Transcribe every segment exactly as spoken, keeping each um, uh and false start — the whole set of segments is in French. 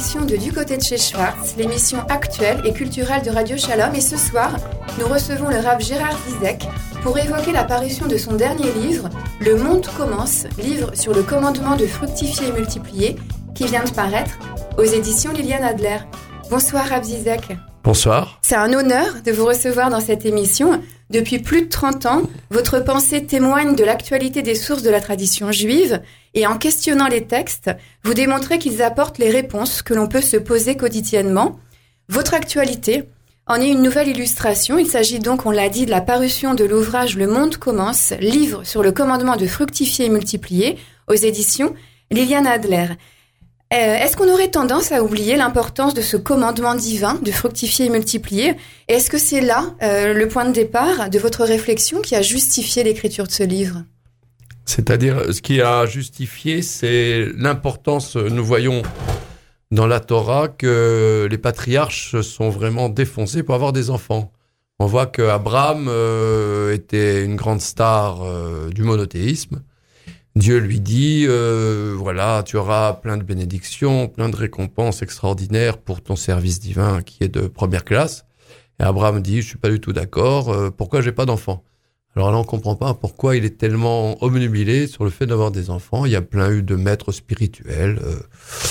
rédaction de Du côté de chez Schwartz, l'émission actuelle et culturelle de Radio Shalom. Et ce soir, nous recevons le Rav Gérard Zizek pour évoquer la parution de son dernier livre, Le monde commence, livre sur le commandement de fructifier et multiplier, qui vient de paraître aux éditions Liliane Adler. Bonsoir Rav Zizek. Bonsoir. C'est un honneur de vous recevoir dans cette émission. Depuis plus de trente ans, votre pensée témoigne de l'actualité des sources de la tradition juive et en questionnant les textes, vous démontrez qu'ils apportent les réponses que l'on peut se poser quotidiennement. Votre actualité en est une nouvelle illustration. Il s'agit donc, on l'a dit, de la parution de l'ouvrage Le monde commence, livre sur le commandement de fructifier et multiplier aux éditions Liliane Adler. Euh, est-ce qu'on aurait tendance à oublier l'importance de ce commandement divin de fructifier et multiplier ? Et est-ce que c'est là euh, le point de départ de votre réflexion qui a justifié l'écriture de ce livre ? C'est-à-dire, ce qui a justifié, c'est l'importance, nous voyons dans la Torah, que les patriarches se sont vraiment défoncés pour avoir des enfants. On voit qu'Abraham euh, était une grande star euh, du monothéisme. Dieu lui dit, euh, voilà, tu auras plein de bénédictions, plein de récompenses extraordinaires pour ton service divin qui est de première classe. Et Abraham dit, je suis pas du tout d'accord, euh, pourquoi j'ai pas d'enfants ? Alors là, on comprend pas pourquoi il est tellement obnubilé sur le fait d'avoir des enfants. Il y a plein eu de maîtres spirituels euh,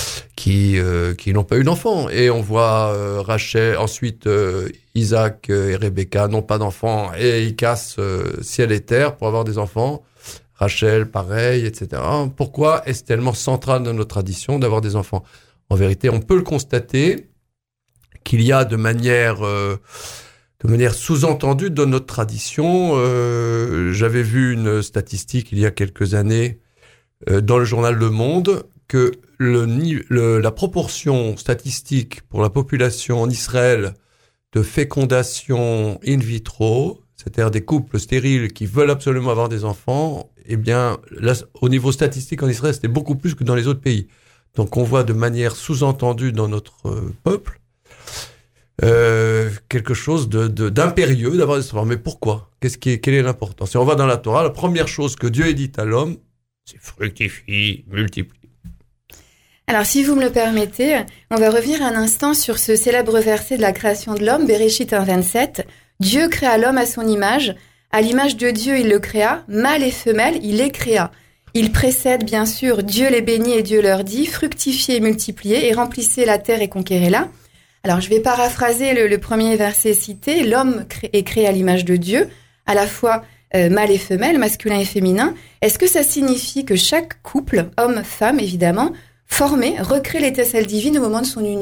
qui euh, qui n'ont pas eu d'enfants. Et on voit euh, Rachel, ensuite euh, Isaac et Rebecca n'ont pas d'enfants et ils cassent euh, ciel et terre pour avoir des enfants. Rachel, pareil, et cetera. Pourquoi est-ce tellement central dans notre tradition d'avoir des enfants ? En vérité, on peut le constater qu'il y a de manière, euh, de manière sous-entendue dans notre tradition. Euh, j'avais vu une statistique il y a quelques années euh, dans le journal Le Monde que le, le, la proportion statistique pour la population en Israël de fécondation in vitro, c'est-à-dire des couples stériles qui veulent absolument avoir des enfants, eh bien, là, au niveau statistique en Israël, c'était beaucoup plus que dans les autres pays. Donc, on voit de manière sous-entendue dans notre euh, peuple euh, quelque chose de, de, d'impérieux d'avoir des enfants. Mais pourquoi ? Qu'est-ce qui est, quelle est l'importance ? Et on va dans la Torah, la première chose que Dieu dit à l'homme, c'est fructifie, multiplie. Alors, si vous me le permettez, on va revenir un instant sur ce célèbre verset de la création de l'homme, Bereshit un vingt-sept. Dieu créa l'homme à son image. À l'image de Dieu, il le créa. Mâle et femelle, il les créa. Il précède, bien sûr, Dieu les bénit et Dieu leur dit, fructifiez et multipliez et remplissez la terre et conquérez-la. Alors, je vais paraphraser le, le premier verset cité. L'homme cré- est créé à l'image de Dieu, à la fois euh, mâle et femelle, masculin et féminin. Est-ce que ça signifie que chaque couple, homme, femme, évidemment, formé, recrée l'étincelle divine au moment de son union ?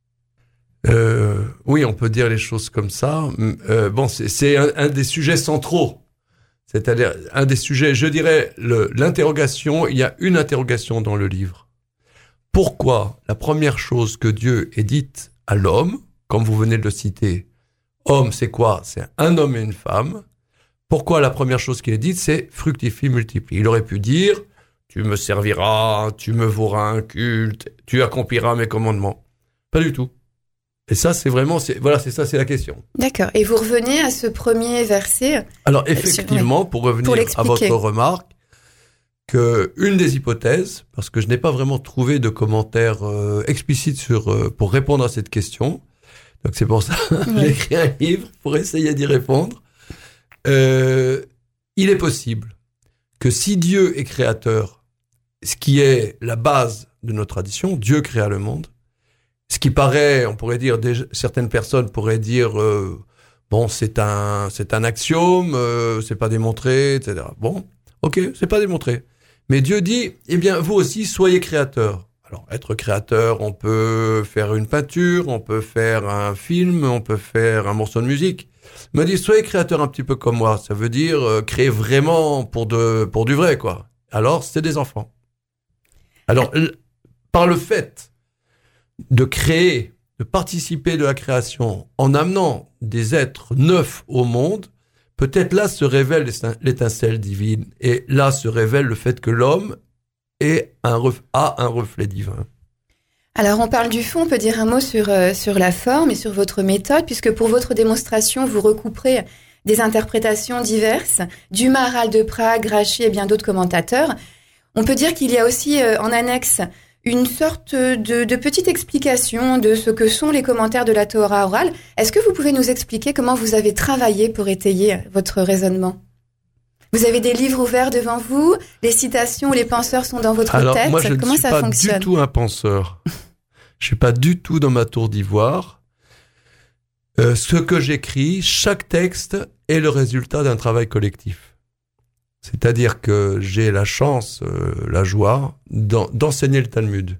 Euh, oui, on peut dire les choses comme ça. Euh, bon, c'est, c'est un, un des sujets centraux. C'est-à-dire, un des sujets, je dirais, le, l'interrogation, il y a une interrogation dans le livre. Pourquoi la première chose que Dieu ait dite à l'homme, comme vous venez de le citer, homme, c'est quoi ? C'est un homme et une femme. Pourquoi la première chose qu'il ait dite, c'est fructifie, multiplie. Il aurait pu dire, tu me serviras, tu me voueras un culte, tu accompliras mes commandements. Pas du tout. Et ça, c'est vraiment, c'est, voilà, c'est ça, c'est la question. D'accord. Et vous revenez à ce premier verset. Alors, effectivement, pour revenir pour à votre remarque, que une des hypothèses, parce que je n'ai pas vraiment trouvé de commentaires euh, explicites sur, euh, pour répondre à cette question. Donc, c'est pour ça que oui. J'ai écrit un livre pour essayer d'y répondre. Euh, il est possible que si Dieu est créateur, ce qui est la base de notre tradition, Dieu créa le monde. Ce qui paraît, on pourrait dire, des, certaines personnes pourraient dire, euh, bon, c'est un, c'est un axiome, euh, c'est pas démontré, et cetera. Bon, ok, c'est pas démontré. Mais Dieu dit, eh bien, vous aussi, soyez créateurs. Alors, être créateur, on peut faire une peinture, on peut faire un film, on peut faire un morceau de musique. Il me dit, soyez créateurs un petit peu comme moi. Ça veut dire euh, créer vraiment pour de, pour du vrai, quoi. Alors, c'est des enfants. Alors, l- par le fait de créer, de participer de la création en amenant des êtres neufs au monde, peut-être là se révèle l'étincelle divine et là se révèle le fait que l'homme est un ref, a un reflet divin. Alors on parle du fond, on peut dire un mot sur, euh, sur la forme et sur votre méthode, puisque pour votre démonstration, vous recouperez des interprétations diverses du Maharal de Prague, Rashi et bien d'autres commentateurs. On peut dire qu'il y a aussi euh, en annexe une sorte de, de petite explication de ce que sont les commentaires de la Torah orale. Est-ce que vous pouvez nous expliquer comment vous avez travaillé pour étayer votre raisonnement ? Vous avez des livres ouverts devant vous, les citations, les penseurs sont dans votre Alors, tête. Moi, je comment ne suis ça pas fonctionne ? du tout un penseur. Je suis pas du tout dans ma tour d'ivoire. Euh, ce que j'écris, chaque texte est le résultat d'un travail collectif. C'est-à-dire que j'ai la chance, euh, la joie d'en, d'enseigner le Talmud.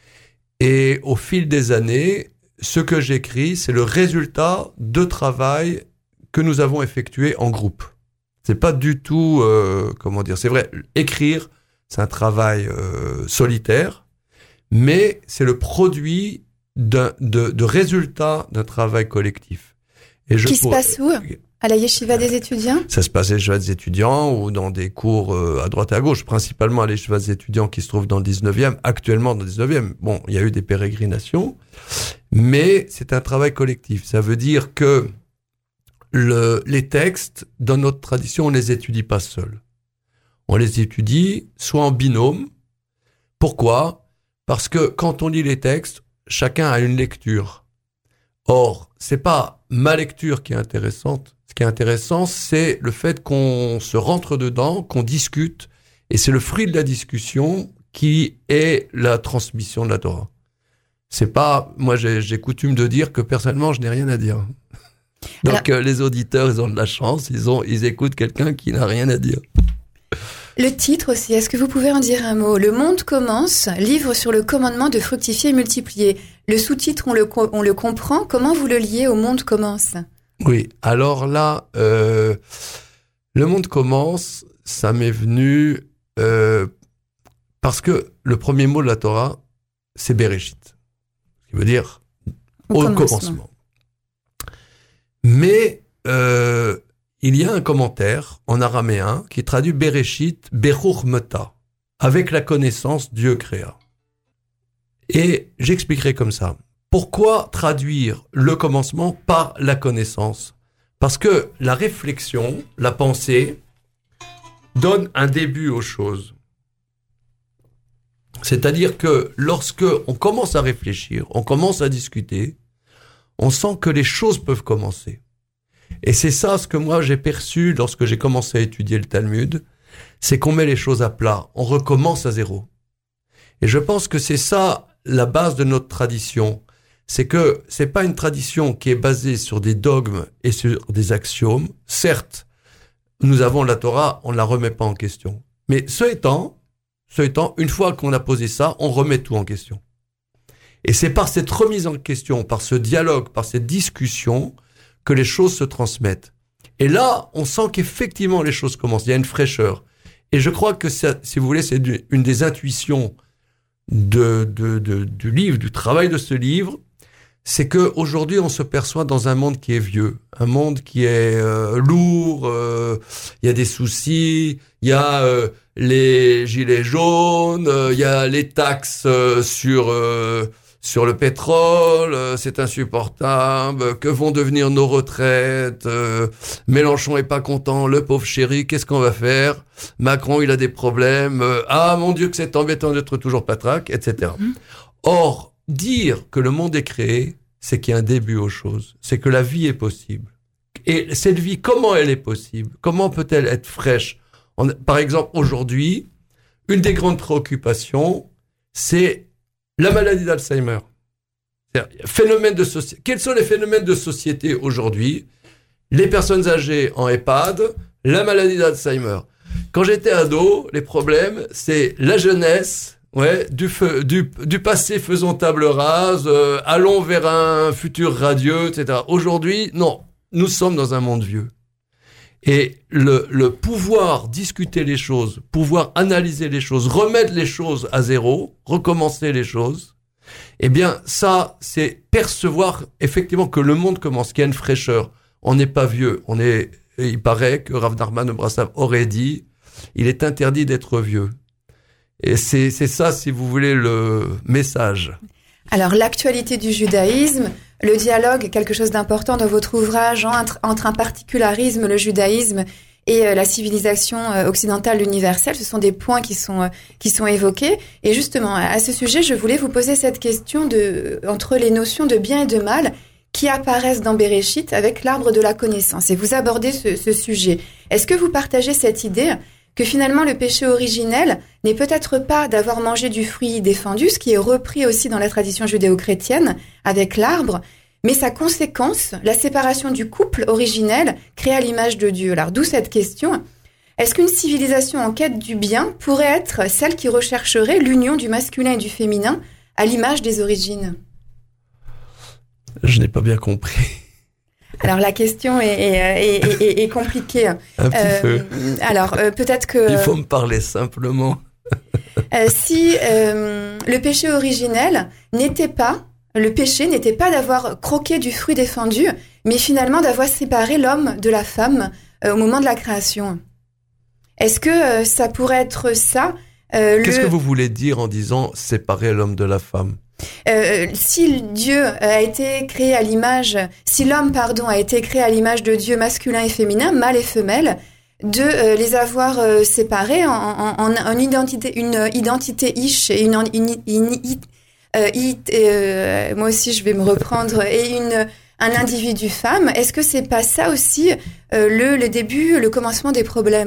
Et au fil des années, ce que j'écris, c'est le résultat de travail que nous avons effectué en groupe. C'est pas du tout, euh, comment dire, c'est vrai, écrire, c'est un travail euh, solitaire, mais c'est le produit d'un, de, de résultats d'un travail collectif. Et je Qui pour... se passe où ? À la yeshiva des étudiants ? Ça se passe à la yeshiva des étudiants ou dans des cours euh, à droite et à gauche, principalement à la yeshiva des étudiants qui se trouve dans le dix-neuvième, actuellement dans le dix-neuvième. Bon, il y a eu des pérégrinations, mais c'est un travail collectif. Ça veut dire que le, les textes, dans notre tradition, on les étudie pas seuls. On les étudie soit en binôme. Pourquoi ? Parce que quand on lit les textes, chacun a une lecture. Or, c'est pas ma lecture qui est intéressante. Ce qui est intéressant, c'est le fait qu'on se rentre dedans, qu'on discute, et c'est le fruit de la discussion qui est la transmission de la Torah. C'est pas, moi j'ai, j'ai coutume de dire que personnellement je n'ai rien à dire. Donc Alors, euh, les auditeurs, ils ont de la chance, ils ont, ils écoutent quelqu'un qui n'a rien à dire. Le titre aussi, est-ce que vous pouvez en dire un mot ? Le monde commence, livre sur le commandement de fructifier et multiplier. Le sous-titre, on le, on le comprend. Comment vous le liez au monde commence ? Oui, alors là, euh, le monde commence, ça m'est venu euh, parce que le premier mot de la Torah, c'est Bereshit, ce qui veut dire au, au commencement. commencement. Mais euh, il y a un commentaire en araméen qui traduit Bereshit, Beruch Meta, avec la connaissance Dieu créa. Et j'expliquerai comme ça. Pourquoi traduire le commencement par la connaissance ? Parce que la réflexion, la pensée, donne un début aux choses. C'est-à-dire que lorsque on commence à réfléchir, on commence à discuter, on sent que les choses peuvent commencer. Et c'est ça ce que moi j'ai perçu lorsque j'ai commencé à étudier le Talmud, c'est qu'on met les choses à plat, on recommence à zéro. Et je pense que c'est ça la base de notre tradition. C'est que c'est pas une tradition qui est basée sur des dogmes et sur des axiomes. Certes, nous avons la Torah, on la remet pas en question. Mais ce étant, ce étant, une fois qu'on a posé ça, on remet tout en question. Et c'est par cette remise en question, par ce dialogue, par cette discussion, que les choses se transmettent. Et là, on sent qu'effectivement les choses commencent. Il y a une fraîcheur. Et je crois que ça, si vous voulez, c'est une des intuitions de, de, de, du livre, du travail de ce livre, c'est que aujourd'hui on se perçoit dans un monde qui est vieux, un monde qui est euh, lourd. Euh, il y a des soucis, il y a euh, les gilets jaunes, euh, il y a les taxes euh, sur euh, sur le pétrole, euh, c'est insupportable. Que vont devenir nos retraites ? euh, Mélenchon est pas content, le pauvre chéri, qu'est-ce qu'on va faire ? Macron, il a des problèmes. Euh, ah mon Dieu, que c'est embêtant d'être toujours patraque, et cetera. Mmh. Or, dire que le monde est créé, c'est qu'il y a un début aux choses. C'est que la vie est possible. Et cette vie, comment elle est possible ? Comment peut-elle être fraîche ? On, par exemple, aujourd'hui, une des grandes préoccupations, c'est la maladie d'Alzheimer. Phénomène de soci... Quels sont les phénomènes de société aujourd'hui ? Les personnes âgées en EHPAD, la maladie d'Alzheimer. Quand j'étais ado, les problèmes, c'est la jeunesse... Ouais, du, feu, du, du passé faisons table rase, euh, allons vers un futur radieux, et cetera. Aujourd'hui, non, nous sommes dans un monde vieux. Et le, le pouvoir discuter les choses, pouvoir analyser les choses, remettre les choses à zéro, recommencer les choses, eh bien, ça, c'est percevoir effectivement que le monde commence, qu'il y a une fraîcheur. On n'est pas vieux, on est, il paraît que Rav Nachman Brasav aurait dit, il est interdit d'être vieux. Et c'est, c'est ça, si vous voulez, le message. Alors, l'actualité du judaïsme, le dialogue, quelque chose d'important dans votre ouvrage entre, entre un particularisme, le judaïsme, et euh, la civilisation euh, occidentale universelle. Ce sont des points qui sont euh, qui sont évoqués. Et justement, à ce sujet, je voulais vous poser cette question de entre les notions de bien et de mal qui apparaissent dans Béréchit avec l'arbre de la connaissance. Et vous abordez ce, ce sujet. Est-ce que vous partagez cette idée que finalement le péché originel n'est peut-être pas d'avoir mangé du fruit défendu, ce qui est repris aussi dans la tradition judéo-chrétienne avec l'arbre, mais sa conséquence, la séparation du couple originel créé à l'image de Dieu. Alors d'où cette question. Est-ce qu'une civilisation en quête du bien pourrait être celle qui rechercherait l'union du masculin et du féminin à l'image des origines ? Je n'ai pas bien compris. Alors la question est, est, est, est, est compliquée. Un petit euh, peu. Alors euh, peut-être que... Il faut me parler simplement. euh, si euh, le péché originel n'était pas, le péché n'était pas d'avoir croqué du fruit défendu, mais finalement d'avoir séparé l'homme de la femme euh, au moment de la création. Est-ce que euh, ça pourrait être ça euh, Qu'est-ce le... que vous voulez dire en disant séparer l'homme de la femme ? Euh, si Dieu a été créé à l'image, si l'homme, pardon, a été créé à l'image de Dieu masculin et féminin, mâle et femelle, de euh, les avoir euh, séparés en, en, en, en identité, une identité ish et une, une, une, une euh, it, euh, moi aussi je vais me reprendre, et une, un individu femme. Est-ce que c'est pas ça aussi euh, le, le début, le commencement des problèmes ?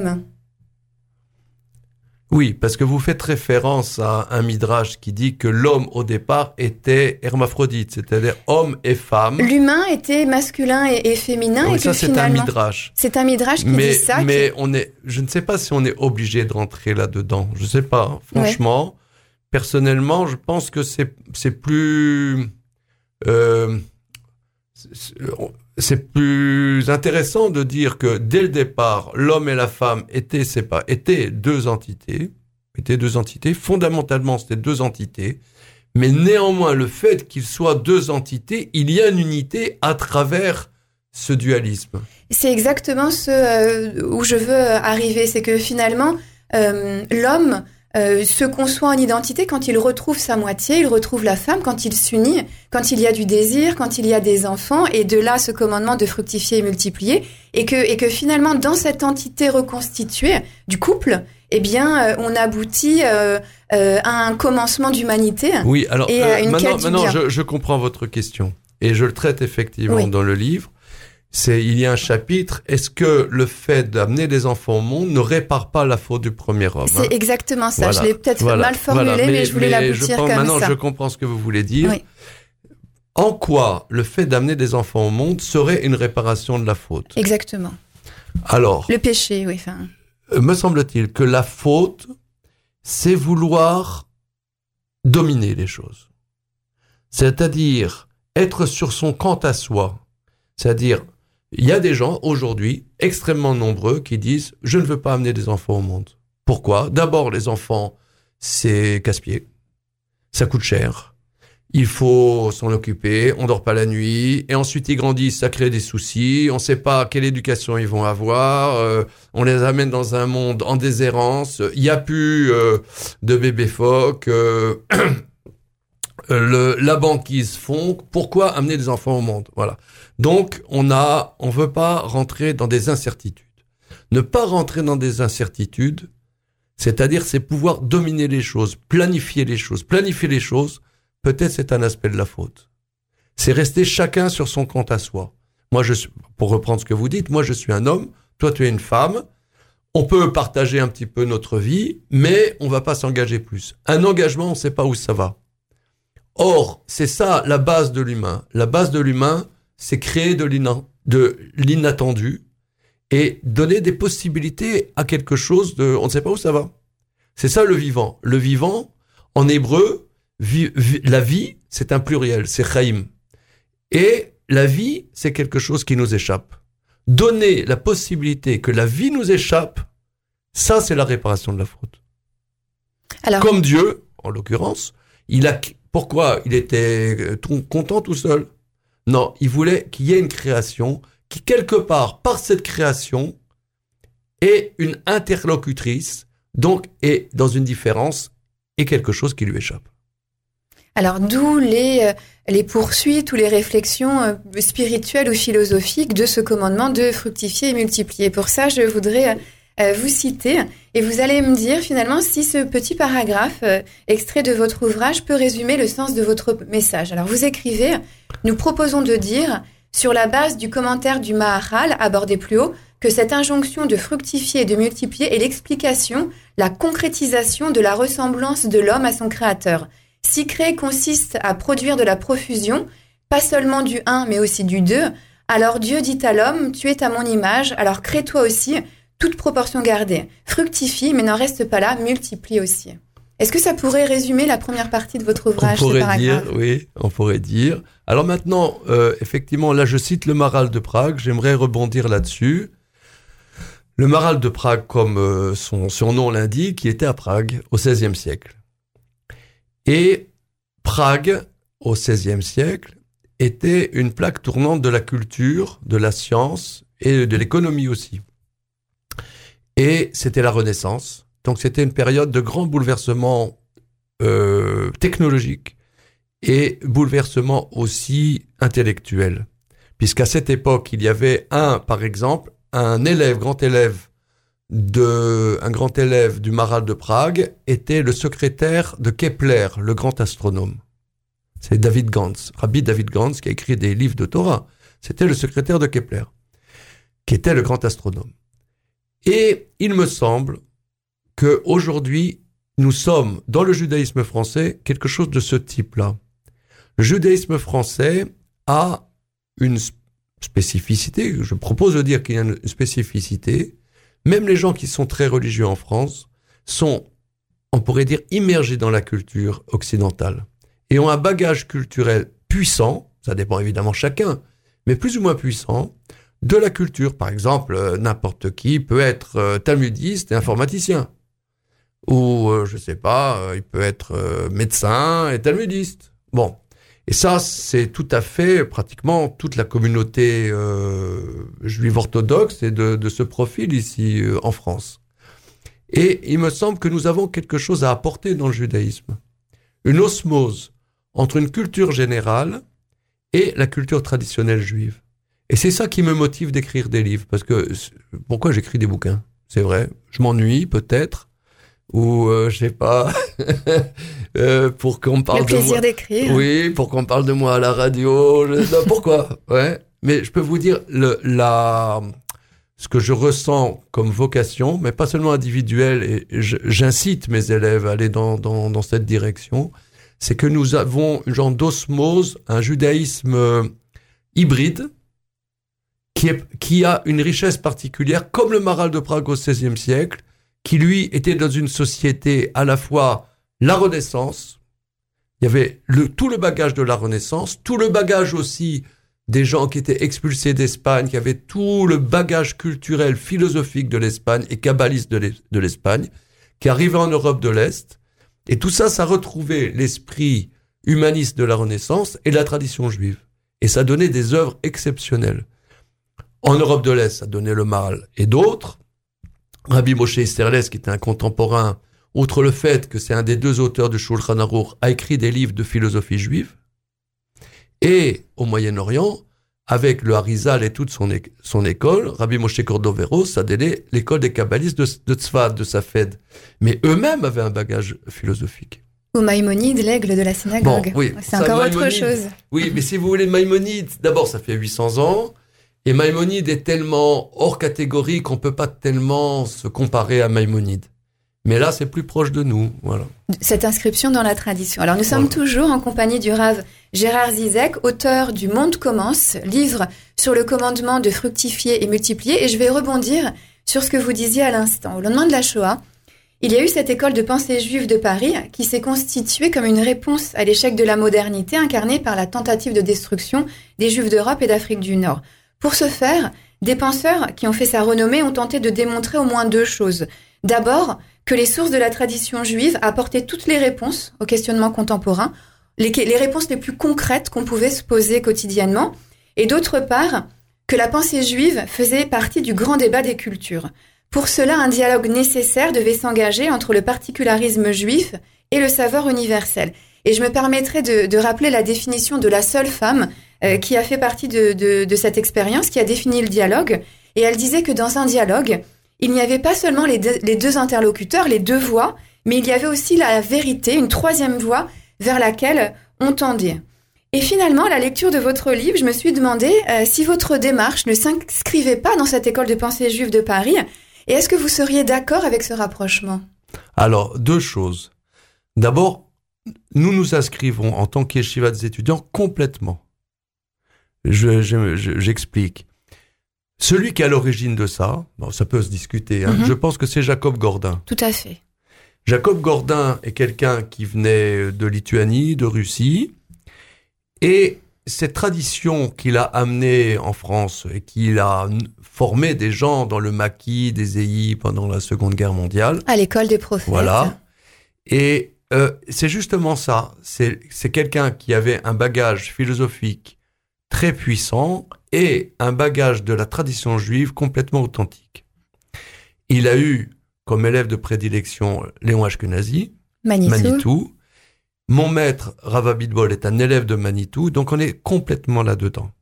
Oui, parce que vous faites référence à un midrash qui dit que l'homme au départ était hermaphrodite, c'est-à-dire homme et femme. L'humain était masculin et, et féminin. Oui, et ça que c'est finalement, un midrash. C'est un midrash qui mais, dit ça. Mais qui... on est, je ne sais pas si on est obligé de rentrer là-dedans. Je sais pas. Franchement, ouais. Personnellement, je pense que c'est c'est plus euh, c'est, c'est plus intéressant de dire que dès le départ, l'homme et la femme étaient séparés, étaient deux entités, étaient deux entités. Fondamentalement, c'était deux entités. Mais néanmoins, le fait qu'ils soient deux entités, il y a une unité à travers ce dualisme. C'est exactement ce euh, où je veux arriver. C'est que finalement, euh, l'homme euh, se conçoit en identité quand il retrouve sa moitié, il retrouve la femme, quand il s'unit, quand il y a du désir, quand il y a des enfants, et de là ce commandement de fructifier et multiplier, et que, et que finalement, dans cette entité reconstituée du couple, eh bien, euh, on aboutit euh, euh, à un commencement d'humanité. Oui, alors et euh, à une maintenant, quête maintenant du bien. je, je comprends votre question et je le traite effectivement oui. dans le livre. C'est il y a un chapitre. Est-ce que le fait d'amener des enfants au monde ne répare pas la faute du premier homme ? C'est hein exactement ça. Voilà. Je l'ai peut-être voilà. mal formulé, voilà. mais, mais je voulais mais l'aboutir je pense, comme maintenant, ça. Je comprends ce que vous voulez dire. Oui. En quoi le fait d'amener des enfants au monde serait une réparation de la faute ? Exactement. Alors, le péché, oui. Enfin. Me semble-t-il que la faute, c'est vouloir dominer les choses. C'est-à-dire être sur son compte à soi. C'est-à-dire, il y a des gens aujourd'hui extrêmement nombreux qui disent « je ne veux pas amener des enfants au monde ». Pourquoi ? D'abord, les enfants, c'est casse-pied. Ça coûte cher. Il faut s'en occuper, on dort pas la nuit, et ensuite ils grandissent, ça crée des soucis, on sait pas quelle éducation ils vont avoir, euh, on les amène dans un monde en déshérence, il y a plus euh, de bébés phoques, euh, le, la banquise fond, pourquoi amener des enfants au monde ? Voilà. Donc on a, on veut pas rentrer dans des incertitudes. Ne pas rentrer dans des incertitudes, c'est-à-dire c'est pouvoir dominer les choses, planifier les choses, planifier les choses. Peut-être c'est un aspect de la faute. C'est rester chacun sur son compte à soi. Moi, je suis, pour reprendre ce que vous dites, moi je suis un homme, toi tu es une femme. On peut partager un petit peu notre vie, mais on va pas s'engager plus. Un engagement, on sait pas où ça va. Or, c'est ça la base de l'humain. La base de l'humain, c'est créer de, l'ina- de l'inattendu et donner des possibilités à quelque chose de, on ne sait pas où ça va. C'est ça le vivant. Le vivant, en hébreu, Vi, vi, la vie, c'est un pluriel, c'est chaim. Et la vie, c'est quelque chose qui nous échappe. Donner la possibilité que la vie nous échappe, ça, c'est la réparation de la faute. Alors, comme Dieu, en l'occurrence, il a, pourquoi il était tout, content tout seul ? Non, il voulait qu'il y ait une création qui, quelque part, par cette création, est une interlocutrice, donc est dans une différence et quelque chose qui lui échappe. Alors, d'où les, euh, les poursuites ou les réflexions euh, spirituelles ou philosophiques de ce commandement de fructifier et multiplier. Pour ça, je voudrais euh, vous citer et vous allez me dire finalement si ce petit paragraphe euh, extrait de votre ouvrage peut résumer le sens de votre message. Alors, vous écrivez « Nous proposons de dire, sur la base du commentaire du Maharal abordé plus haut, que cette injonction de fructifier et de multiplier est l'explication, la concrétisation de la ressemblance de l'homme à son créateur. Si créer consiste à produire de la profusion, pas seulement du un, mais aussi du deux, alors Dieu dit à l'homme, tu es à mon image, alors crée toi aussi, toute proportion gardée. Fructifie, mais n'en reste pas là, multiplie aussi. Est-ce que ça pourrait résumer la première partie de votre ouvrage, on pourrait ce paragraphe ? dire, oui, on pourrait dire. Alors maintenant, euh, effectivement, là je cite le Maharal de Prague, j'aimerais rebondir là-dessus. Le Maharal de Prague, comme euh, son, son nom l'indique, il était à Prague au seizième siècle. Et Prague, au seizième siècle, était une plaque tournante de la culture, de la science et de l'économie aussi. Et c'était la Renaissance. Donc c'était une période de grands bouleversements euh, technologiques et bouleversements aussi intellectuels. Puisqu'à cette époque, il y avait un, par exemple, un élève, grand élève, de, un grand élève du Maharal de Prague était le secrétaire de Kepler, le grand astronome. C'est David Gans, Rabbi David Gans, qui a écrit des livres de Torah. C'était le secrétaire de Kepler, qui était le grand astronome. Et il me semble qu'aujourd'hui, nous sommes, dans le judaïsme français, quelque chose de ce type-là. Le judaïsme français a une spécificité, je propose de dire qu'il y a une spécificité. Même les gens qui sont très religieux en France sont, on pourrait dire, immergés dans la culture occidentale et ont un bagage culturel puissant, ça dépend évidemment chacun, mais plus ou moins puissant, de la culture. Par exemple, euh, n'importe qui peut être euh, talmudiste et informaticien. Ou, euh, je sais pas, euh, il peut être euh, médecin et talmudiste. Bon. Et ça, c'est tout à fait, pratiquement, toute la communauté euh, juive orthodoxe et de, de ce profil ici euh, en France. Et il me semble que nous avons quelque chose à apporter dans le judaïsme. Une osmose entre une culture générale et la culture traditionnelle juive. Et c'est ça qui me motive d'écrire des livres. Parce que, pourquoi j'écris des bouquins ? C'est vrai, je m'ennuie peut-être. Ou euh, je sais pas euh, pour qu'on parle de moi. Le plaisir de d'écrire. Oui, pour qu'on parle de moi à la radio. Je... Non, pourquoi ? Ouais. Mais je peux vous dire le la ce que je ressens comme vocation, mais pas seulement individuelle. Et je, j'incite mes élèves à aller dans dans dans cette direction. C'est que nous avons une genre d'osmose, un judaïsme euh, hybride qui est qui a une richesse particulière, comme le Maharal de Prague au seizième siècle, qui lui était dans une société à la fois la Renaissance, il y avait le, tout le bagage de la Renaissance, tout le bagage aussi des gens qui étaient expulsés d'Espagne, qui avaient tout le bagage culturel, philosophique de l'Espagne et kabbaliste de l'Espagne, qui arrivaient en Europe de l'Est. Et tout ça, ça retrouvait l'esprit humaniste de la Renaissance et la tradition juive. Et ça donnait des œuvres exceptionnelles. En Europe de l'Est, ça donnait le Maharal et d'autres. Rabbi Moshe Isserles, qui était un contemporain, outre le fait que c'est un des deux auteurs de Shulchan Aruch, a écrit des livres de philosophie juive. Et au Moyen-Orient, avec le Harizal et toute son, é- son école, Rabbi Moshe Cordoveros, ça donnait l'école des kabbalistes de, de Tzfat, de Safed. Mais eux-mêmes avaient un bagage philosophique. Ou Maïmonide, l'aigle de la synagogue. Bon, oui, c'est encore Maïmonide, autre chose. Oui, mais si vous voulez, Maïmonide, d'abord, ça fait huit cents ans. Et Maïmonide est tellement hors catégorie qu'on peut pas tellement se comparer à Maïmonide. Mais là, c'est plus proche de nous, voilà. Cette inscription dans la tradition. Alors, nous sommes voilà. toujours en compagnie du Rav Gérard Zizek, auteur du Monde commence, livre sur le commandement de fructifier et multiplier. Et je vais rebondir sur ce que vous disiez à l'instant. Au lendemain de la Shoah, il y a eu cette école de pensée juive de Paris qui s'est constituée comme une réponse à l'échec de la modernité incarnée par la tentative de destruction des Juifs d'Europe et d'Afrique du Nord. Pour ce faire, des penseurs qui ont fait sa renommée ont tenté de démontrer au moins deux choses. D'abord, que les sources de la tradition juive apportaient toutes les réponses aux questionnements contemporains, les, les réponses les plus concrètes qu'on pouvait se poser quotidiennement, et d'autre part, que la pensée juive faisait partie du grand débat des cultures. Pour cela, un dialogue nécessaire devait s'engager entre le particularisme juif et le savoir universel. Et je me permettrai de, de rappeler la définition de la seule femme euh, qui a fait partie de, de, de cette expérience, qui a défini le dialogue. Et elle disait que dans un dialogue, il n'y avait pas seulement les deux, les deux interlocuteurs, les deux voix, mais il y avait aussi la vérité, une troisième voix vers laquelle on tendait. Et finalement, à la lecture de votre livre, je me suis demandé euh, si votre démarche ne s'inscrivait pas dans cette école de pensée juive de Paris, et est-ce que vous seriez d'accord avec ce rapprochement ? Alors, deux choses. D'abord, nous nous inscrivons en tant qu'yeshiva des étudiants complètement. Je, je, je, j'explique. Celui qui est à l'origine de ça, bon, ça peut se discuter, hein, mm-hmm. je pense que c'est Jacob Gordin. Tout à fait. Jacob Gordin est quelqu'un qui venait de Lituanie, de Russie, et cette tradition qu'il a amenée en France et qu'il a formé des gens dans le maquis des E I pendant la Seconde Guerre mondiale. À l'école des prophètes. Voilà. Et euh, c'est justement ça. C'est, c'est quelqu'un qui avait un bagage philosophique très puissant et un bagage de la tradition juive complètement authentique. Il a eu comme élève de prédilection Léon Ashkenazi, Manitou. Manitou. Mon maître, Rav Abitbol, est un élève de Manitou, donc on est complètement là-dedans.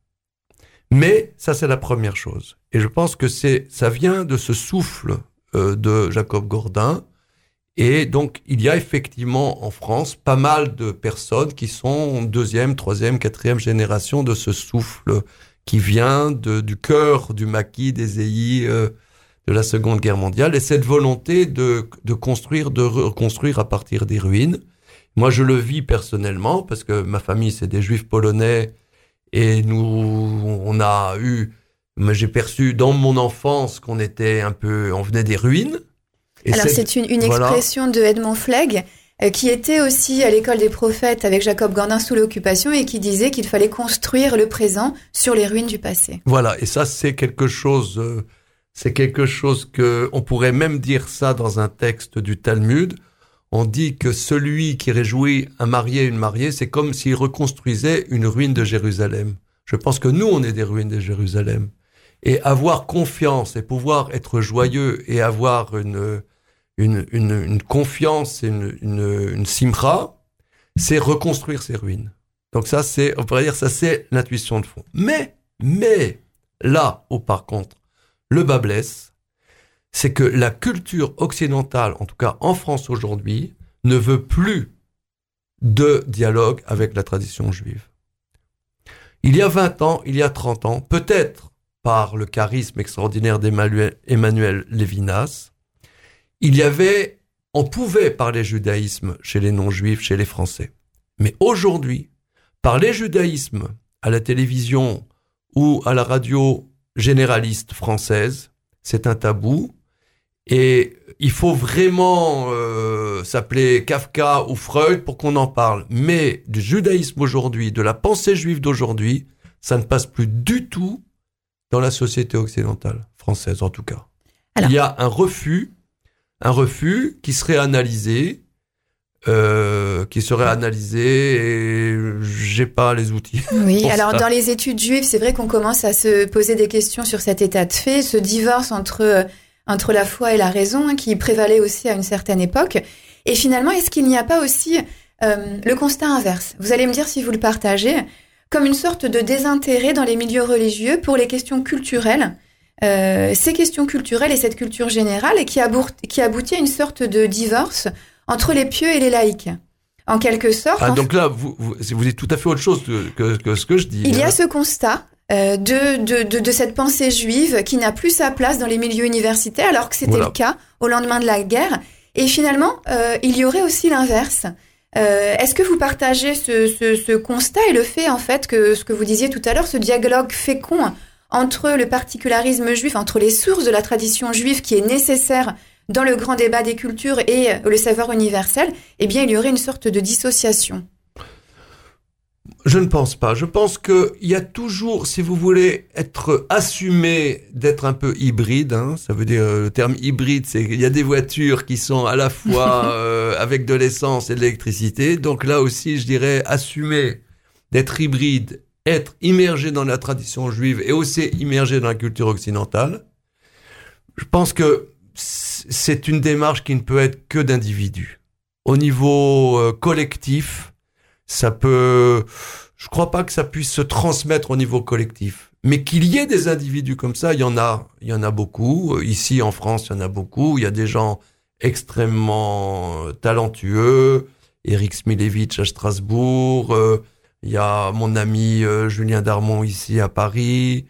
Mais ça, c'est la première chose. Et je pense que c'est, ça vient de ce souffle euh, de Jacob Gordin. Et donc, il y a effectivement en France pas mal de personnes qui sont deuxième, troisième, quatrième génération de ce souffle qui vient de, du cœur du maquis des E I euh, de la Seconde Guerre mondiale. Et cette volonté de, de construire, de reconstruire à partir des ruines. Moi, je le vis personnellement parce que ma famille, c'est des Juifs polonais et nous, on a eu, moi, j'ai perçu dans mon enfance qu'on était un peu, on venait des ruines. Et alors, c'est une, une voilà. expression de Edmond Flegg euh, qui était aussi à l'école des prophètes avec Jacob Gordin sous l'occupation et qui disait qu'il fallait construire le présent sur les ruines du passé. Voilà, et ça, c'est quelque chose, euh, c'est quelque chose que, on pourrait même dire ça dans un texte du Talmud. On dit que celui qui réjouit un marié et une mariée, c'est comme s'il reconstruisait une ruine de Jérusalem. Je pense que nous, on est des ruines de Jérusalem. Et avoir confiance et pouvoir être joyeux et avoir une, une, une, une confiance et une, une, une simra, c'est reconstruire ces ruines. Donc ça, c'est, on pourrait dire, ça, c'est l'intuition de fond. Mais, mais, là où par contre, le bas blesse, c'est que la culture occidentale, en tout cas en France aujourd'hui, ne veut plus de dialogue avec la tradition juive. Il y a vingt ans, il y a trente ans, peut-être par le charisme extraordinaire d'Emmanuel Lévinas, il y avait, on pouvait parler judaïsme chez les non-juifs, chez les Français. Mais aujourd'hui, parler judaïsme à la télévision ou à la radio généraliste française, c'est un tabou. Et il faut vraiment euh, s'appeler Kafka ou Freud pour qu'on en parle. Mais du judaïsme aujourd'hui, de la pensée juive d'aujourd'hui, ça ne passe plus du tout dans la société occidentale, française en tout cas. Alors, il y a un refus, un refus qui serait analysé, euh, qui serait analysé et j'ai pas les outils. Oui, alors ça. Dans les études juives, c'est vrai qu'on commence à se poser des questions sur cet état de fait, ce divorce entre... entre la foi et la raison, hein, qui prévalait aussi à une certaine époque. Et finalement, est-ce qu'il n'y a pas aussi euh, le constat inverse ? Vous allez me dire si vous le partagez, comme une sorte de désintérêt dans les milieux religieux pour les questions culturelles, euh, ces questions culturelles et cette culture générale, et qui, abour- qui aboutit à une sorte de divorce entre les pieux et les laïcs. En quelque sorte... Ah, donc là, vous, vous, vous dites tout à fait autre chose que, que, que ce que je dis. Il y a ce constat... Euh, de, de, de, de cette pensée juive qui n'a plus sa place dans les milieux universitaires, alors que c'était voilà. le cas au lendemain de la guerre. Et finalement, euh, il y aurait aussi l'inverse. Euh, est-ce que vous partagez ce, ce, ce constat et le fait, en fait, que ce que vous disiez tout à l'heure, ce dialogue fécond entre le particularisme juif, entre les sources de la tradition juive qui est nécessaire dans le grand débat des cultures et le savoir universel, eh bien, il y aurait une sorte de dissociation? Je ne pense pas. Je pense qu'il y a toujours, si vous voulez être assumé d'être un peu hybride, hein, ça veut dire, le terme hybride, c'est qu'il y a des voitures qui sont à la fois euh, avec de l'essence et de l'électricité. Donc là aussi, je dirais, assumer d'être hybride, être immergé dans la tradition juive et aussi immergé dans la culture occidentale. Je pense que c'est une démarche qui ne peut être que d'individus. Au niveau euh, collectif, ça peut, je crois pas que ça puisse se transmettre au niveau collectif. Mais qu'il y ait des individus comme ça, il y en a, il y en a beaucoup. Ici, en France, il y en a beaucoup. Il y a des gens extrêmement talentueux. Éric Smilevich à Strasbourg. Euh, il y a mon ami euh, Julien Darmon ici à Paris.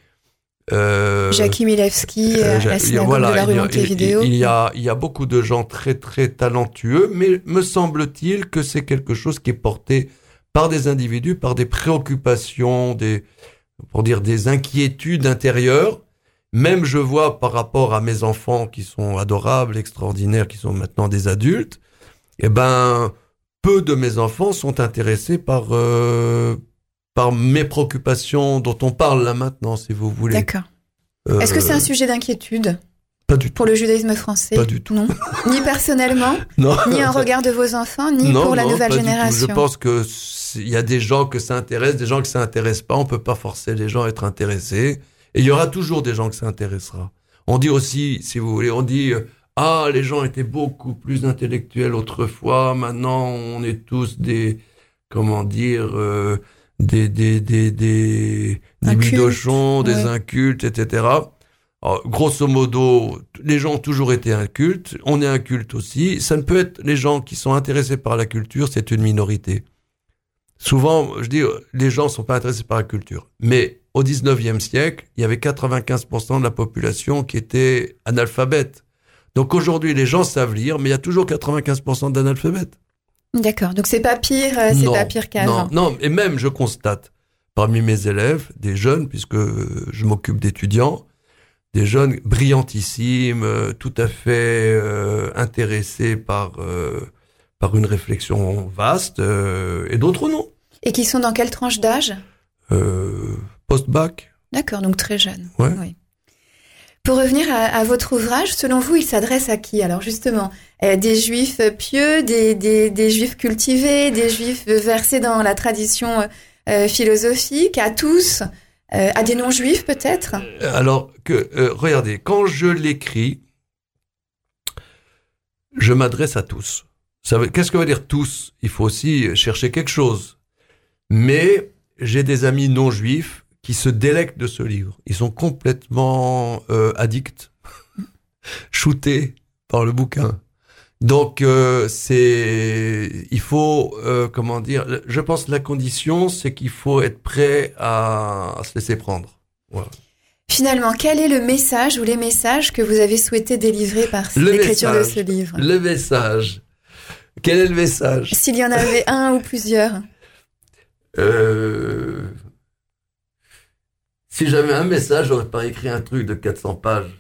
Euh, Jackie Milewski euh, à la synagogue voilà, de la rue Montevideo. Il y a, il y a beaucoup de gens très très talentueux, mais me semble-t-il que c'est quelque chose qui est porté par des individus, par des préoccupations, des, pour dire des inquiétudes intérieures. Même je vois par rapport à mes enfants qui sont adorables, extraordinaires, qui sont maintenant des adultes, eh ben peu de mes enfants sont intéressés par euh, par mes préoccupations dont on parle là maintenant, si vous voulez. D'accord. Euh, Est-ce que c'est un sujet d'inquiétude ? Pas du tout. Pour le judaïsme français ? Pas du tout. Non. Ni personnellement, non. ni en regard de vos enfants, ni non, pour la non, nouvelle pas génération. Du tout. Je pense que il y a des gens que ça intéresse, des gens que ça intéresse pas. On peut pas forcer les gens à être intéressés. Et il y aura toujours des gens que ça intéressera. On dit aussi, si vous voulez, on dit ah les gens étaient beaucoup plus intellectuels autrefois. Maintenant, on est tous des comment dire. Euh, des des des des des bidochons, des ouais. incultes, et cetera. Alors, grosso modo, les gens ont toujours été incultes, on est inculte aussi. Ça ne peut être les gens qui sont intéressés par la culture, c'est une minorité. Souvent, je dis, les gens sont pas intéressés par la culture. Mais au dix-neuvième siècle, il y avait quatre-vingt-quinze pour cent de la population qui était analphabète. Donc aujourd'hui, les gens savent lire, mais il y a toujours quatre-vingt-quinze pour cent d'analphabètes. D'accord, donc c'est pas pire, c'est non, pas pire qu'avant. Non, non, et même je constate parmi mes élèves, des jeunes, puisque je m'occupe d'étudiants, des jeunes brillantissimes, euh, tout à fait euh, intéressés par euh, par une réflexion vaste, euh, et d'autres non. Et qui sont dans quelle tranche d'âge ? euh, Post-bac. D'accord, donc très jeunes. Ouais. Oui. Pour revenir à, à votre ouvrage, selon vous, il s'adresse à qui ? Alors justement, euh, des juifs pieux, des, des, des juifs cultivés, des juifs versés dans la tradition euh, philosophique, à tous, euh, à des non-juifs peut-être ? Alors, que euh, regardez, quand je l'écris, je m'adresse à tous. Ça veut, qu'est-ce que veut dire tous ? Il faut aussi chercher quelque chose. Mais j'ai des amis non-juifs qui se délectent de ce livre. Ils sont complètement euh, addicts, shootés par le bouquin. Donc, euh, c'est, il faut, euh, comment dire, je pense que la condition, c'est qu'il faut être prêt à, à se laisser prendre. Voilà. Finalement, quel est le message ou les messages que vous avez souhaité délivrer par le l'écriture message, de ce livre ? Le message. Quel est le message ? S'il y en avait un ou plusieurs. Euh... Si j'avais un message, j'aurais pas écrit un truc de quatre cents pages.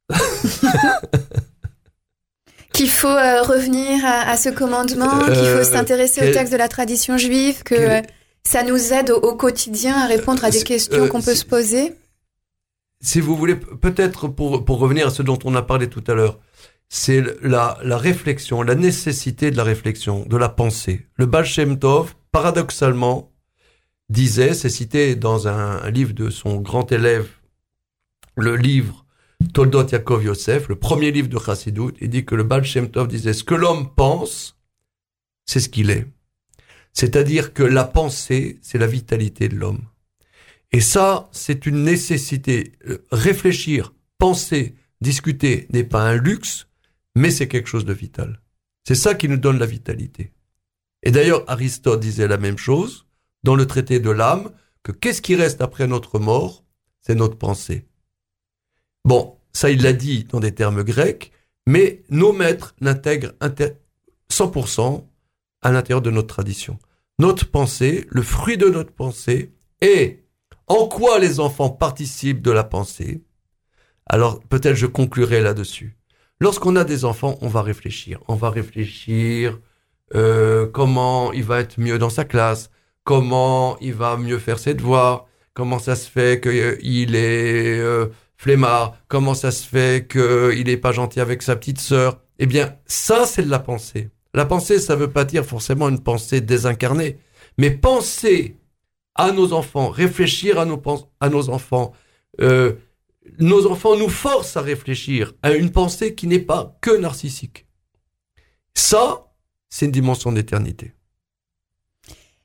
Qu'il faut euh, revenir à, à ce commandement, euh, qu'il faut s'intéresser quel... au texte de la tradition juive, que quel... ça nous aide au, au quotidien à répondre à des questions euh, qu'on peut si... se poser. Si vous voulez, peut-être pour, pour revenir à ce dont on a parlé tout à l'heure, c'est la, la réflexion, la nécessité de la réflexion, de la pensée. Le Baal Shem Tov, paradoxalement, disait, c'est cité dans un, un livre de son grand élève, le livre Toldot Yaakov Yosef, le premier livre de Chassidut, il dit que le Baal Shem Tov disait, ce que l'homme pense, c'est ce qu'il est. C'est-à-dire que la pensée, c'est la vitalité de l'homme. Et ça, c'est une nécessité. Réfléchir, penser, discuter n'est pas un luxe, mais c'est quelque chose de vital. C'est ça qui nous donne la vitalité. Et d'ailleurs, Aristote disait la même chose dans le traité de l'âme, que qu'est-ce qui reste après notre mort ? C'est notre pensée. Bon, ça il l'a dit dans des termes grecs, mais nos maîtres l'intègrent cent pour cent à l'intérieur de notre tradition. Notre pensée, le fruit de notre pensée, et en quoi les enfants participent de la pensée. Alors peut-être je conclurai là-dessus. Lorsqu'on a des enfants, on va réfléchir. On va réfléchir euh, comment il va être mieux dans sa classe, comment il va mieux faire ses devoirs, comment ça se fait qu'il est euh, flemmard, comment ça se fait qu'il n'est pas gentil avec sa petite sœur. Eh bien, ça, c'est de la pensée. La pensée, ça veut pas dire forcément une pensée désincarnée, mais penser à nos enfants, réfléchir à nos, à nos enfants. Euh, nos enfants nous forcent à réfléchir à une pensée qui n'est pas que narcissique. Ça, c'est une dimension d'éternité.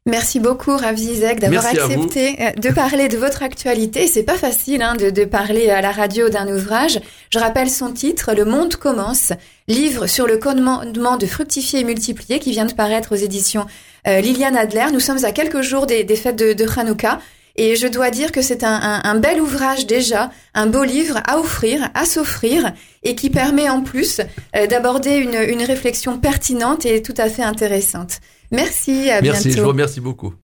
Merci beaucoup, Rav Zizek, d'avoir Merci accepté de parler de votre actualité. C'est pas facile hein, de, de parler à la radio d'un ouvrage. Je rappelle son titre, Le Monde commence, livre sur le commandement de fructifier et multiplier, qui vient de paraître aux éditions euh, Liliane Adler. Nous sommes à quelques jours des, des fêtes de, de Hanouka. Et je dois dire que c'est un, un, un bel ouvrage déjà, un beau livre à offrir, à s'offrir, et qui permet en plus euh, d'aborder une, une réflexion pertinente et tout à fait intéressante. Merci, à Merci, bientôt. je vous remercie beaucoup.